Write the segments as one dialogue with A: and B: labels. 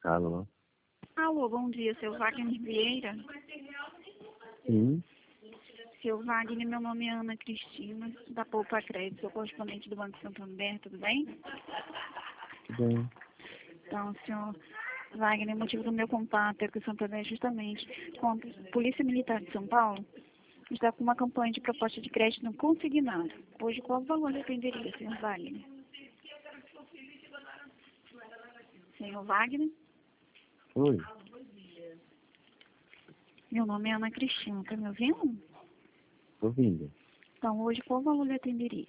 A: Alô?
B: Alô, bom dia, seu Wagner Vieira.
A: Sim,
B: Seu Wagner, meu nome é Ana Cristina, da Poupa Crédito, sou correspondente do Banco Santander, tudo bem?
A: tudo bem.
B: Então, senhor Wagner, o motivo do meu contato é que o Santander é justamente com a Polícia Militar de São Paulo está com uma campanha de proposta de crédito no consignado. Hoje, qual o valor dependeria, senhor Wagner? Senhor Wagner?
A: Oi,
B: Meu nome é Ana Cristina, está me ouvindo?
A: tô vindo.
B: Então, hoje, qual o valor lhe atenderia?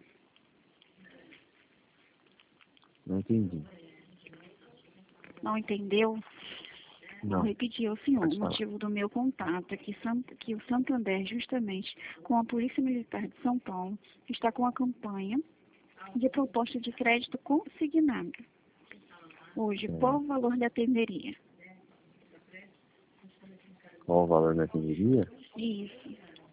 A: Não entendi.
B: Não entendeu? Vou
A: Não,
B: repetir ao senhor,
A: pode
B: o
A: falar.
B: motivo do meu contato é que o Santander, justamente com a Polícia Militar de São Paulo, está com a campanha de proposta de crédito consignado. Hoje, qual o valor lhe atenderia?
A: Qual o valor da atenderia?
B: Isso.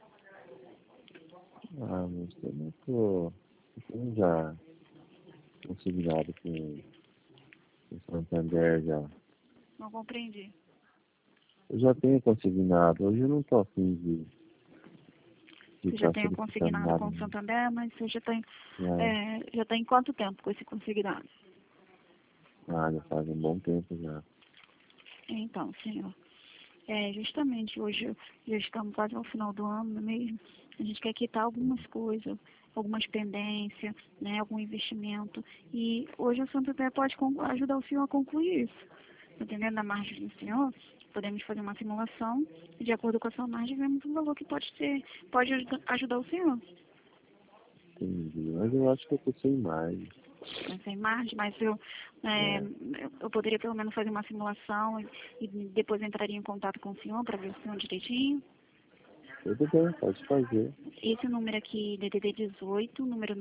A: Ah, mas eu não tô... Eu já consignado com o Santander já.
B: Não compreendi.
A: Eu já tenho consignado. Hoje eu não tô afim de
B: Você já
A: estar
B: tem o
A: solicitando
B: consignado
A: nada.
B: com o Santander, mas você
A: É,
B: já tem quanto tempo com esse consignado?
A: já faz um bom tempo já.
B: Então, senhor, justamente hoje já estamos quase ao final do ano mesmo. A gente quer quitar algumas coisas, algumas pendências, né, algum investimento. E hoje o Santander pode ajudar o senhor a concluir isso. Dependendo da margem do senhor, podemos fazer uma simulação e de acordo com a sua margem vemos um valor que pode ajudar o senhor.
A: Entendi. Mas eu acho que eu tô sem mais.
B: Não sem margem, mas eu poderia pelo menos fazer uma simulação e depois entraria em contato com o senhor para ver o senhor direitinho.
A: Tudo bem, pode fazer.
B: Esse número aqui, DDD 18, número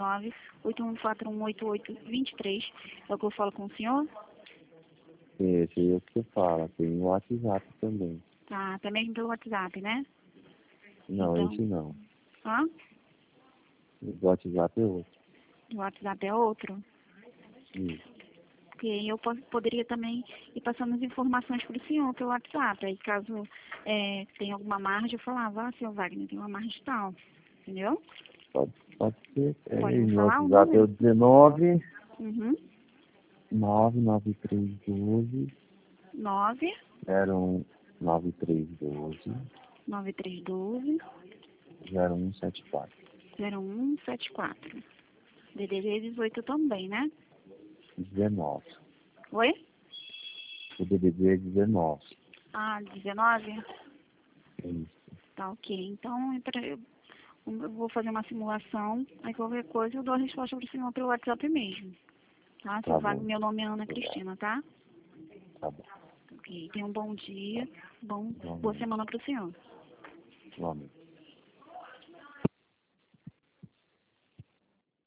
B: 981418823, é o que eu falo com o senhor?
A: Esse aí é o que você fala. Tem o WhatsApp também.
B: Tá, até mesmo pelo WhatsApp, né?
A: Não,
B: Então,
A: esse não.
B: hã?
A: O WhatsApp é outro.
B: O WhatsApp é outro?
A: Isso.
B: Porque eu poderia também ir passando as informações para o senhor pelo WhatsApp. Aí caso tenha alguma margem, eu falava, senhor Wagner, tem uma margem tal. Entendeu?
A: Pode ser.
B: Pode me
A: No
B: falar o
A: WhatsApp é o
B: número?
A: 19
B: Uhum.
A: 99312
B: 9
A: 9312
B: 9312
A: 0174.
B: 0174. DDD 18 também, né?
A: 19.
B: Oi?
A: O DDD é 19.
B: Ah, 19?
A: Isso.
B: Tá ok. Então, eu vou fazer uma simulação, aí qualquer coisa eu dou a resposta para o senhor pelo WhatsApp mesmo. Tá?
A: Tá
B: Seu
A: bom.
B: Wagner, meu nome é Ana Cristina, tá?
A: Tá bom.
B: Ok. Tenha um bom dia, boa
A: Igualmente.
B: semana para o senhor.
A: Igualmente.